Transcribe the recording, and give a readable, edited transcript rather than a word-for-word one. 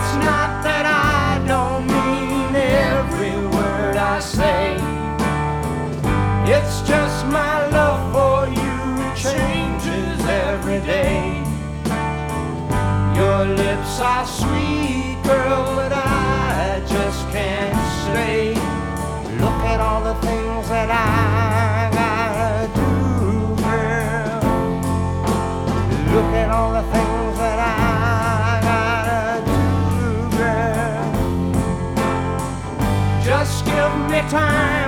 It's not that I don't mean every word I say. It's just my love for you changes every day. Your lips are sweet, girl, but I just can't stay. Look at all the things that I gotta do, girl. Look at all the things that I gotta do, girl. Just give me time.